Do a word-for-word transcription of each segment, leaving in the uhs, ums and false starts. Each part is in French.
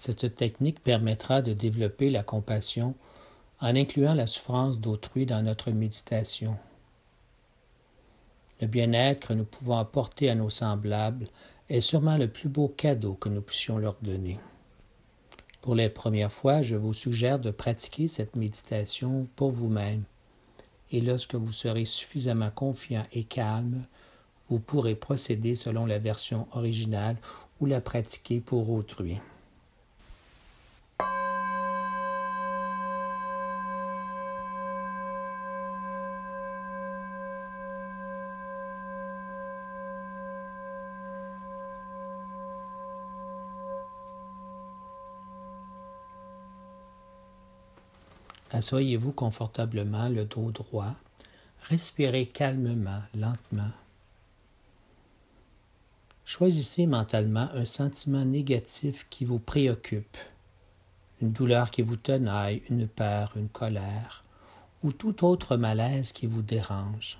Cette technique permettra de développer la compassion en incluant la souffrance d'autrui dans notre méditation. Le bien-être que nous pouvons apporter à nos semblables est sûrement le plus beau cadeau que nous puissions leur donner. Pour les premières fois, je vous suggère de pratiquer cette méditation pour vous-même. Et lorsque vous serez suffisamment confiant et calme, vous pourrez procéder selon la version originale ou la pratiquer pour autrui. Asseyez-vous confortablement, le dos droit. Respirez calmement, lentement. Choisissez mentalement un sentiment négatif qui vous préoccupe, une douleur qui vous tenaille, une peur, une colère, ou tout autre malaise qui vous dérange.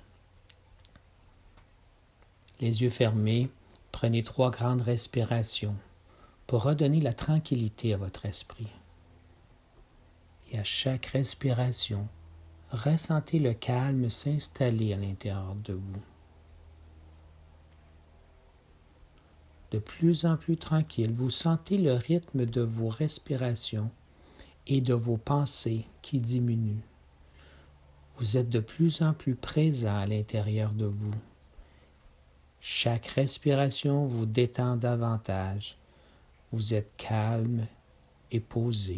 Les yeux fermés, prenez trois grandes respirations pour redonner la tranquillité à votre esprit. Et à chaque respiration, ressentez le calme s'installer à l'intérieur de vous. De plus en plus tranquille, vous sentez le rythme de vos respirations et de vos pensées qui diminuent. Vous êtes de plus en plus présent à l'intérieur de vous. Chaque respiration vous détend davantage. Vous êtes calme et posé.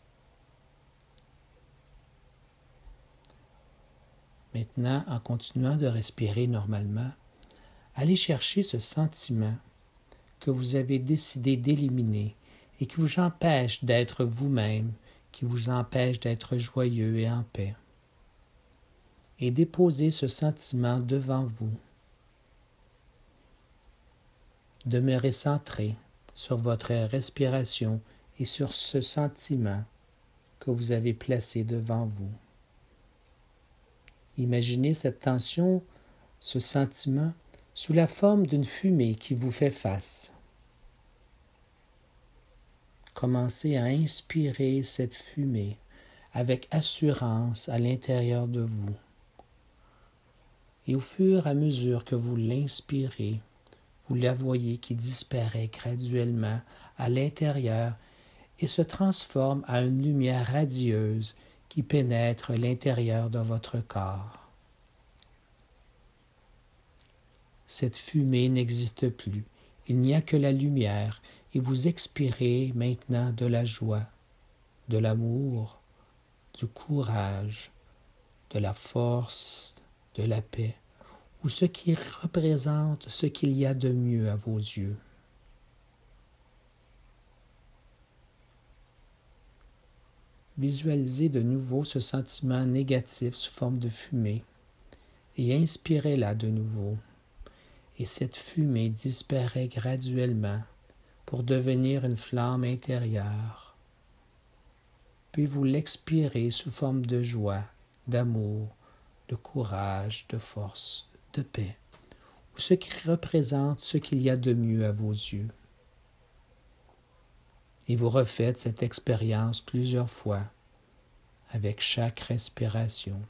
Maintenant, en continuant de respirer normalement, allez chercher ce sentiment que vous avez décidé d'éliminer et qui vous empêche d'être vous-même, qui vous empêche d'être joyeux et en paix. Et déposez ce sentiment devant vous. Demeurez centré sur votre respiration et sur ce sentiment que vous avez placé devant vous. Imaginez cette tension, ce sentiment, sous la forme d'une fumée qui vous fait face. Commencez à inspirer cette fumée avec assurance à l'intérieur de vous. Et au fur et à mesure que vous l'inspirez, vous la voyez qui disparaît graduellement à l'intérieur et se transforme en une lumière radieuse qui pénètre l'intérieur de votre corps. Cette fumée n'existe plus. Il n'y a que la lumière et vous expirez maintenant de la joie, de l'amour, du courage, de la force, de la paix, ou ce qui représente ce qu'il y a de mieux à vos yeux. Visualisez de nouveau ce sentiment négatif sous forme de fumée et inspirez-la de nouveau. Et cette fumée disparaît graduellement pour devenir une flamme intérieure. Puis vous l'expirez sous forme de joie, d'amour, de courage, de force, de paix, ou ce qui représente ce qu'il y a de mieux à vos yeux. Et vous refaites cette expérience plusieurs fois avec chaque respiration.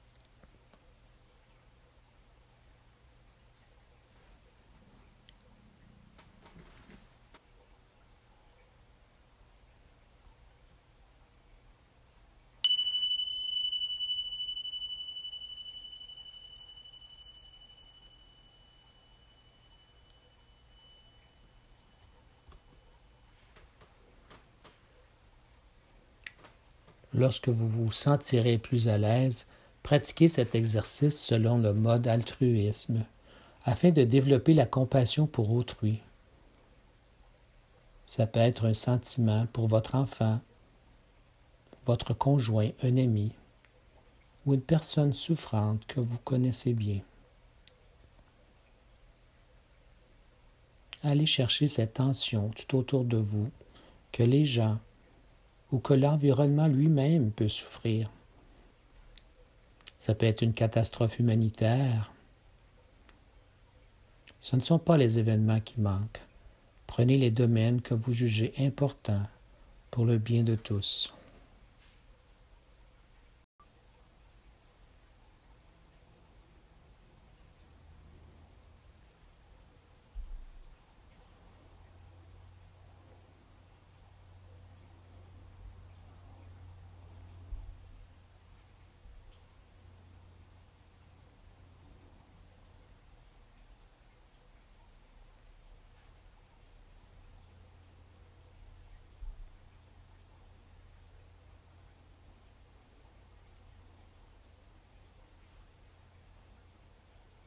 Lorsque vous vous sentirez plus à l'aise, pratiquez cet exercice selon le mode altruisme, afin de développer la compassion pour autrui. Ça peut être un sentiment pour votre enfant, votre conjoint, un ami, ou une personne souffrante que vous connaissez bien. Allez chercher cette tension tout autour de vous, que les gens ou que l'environnement lui-même peut souffrir. Ça peut être une catastrophe humanitaire. Ce ne sont pas les événements qui manquent. Prenez les domaines que vous jugez importants pour le bien de tous.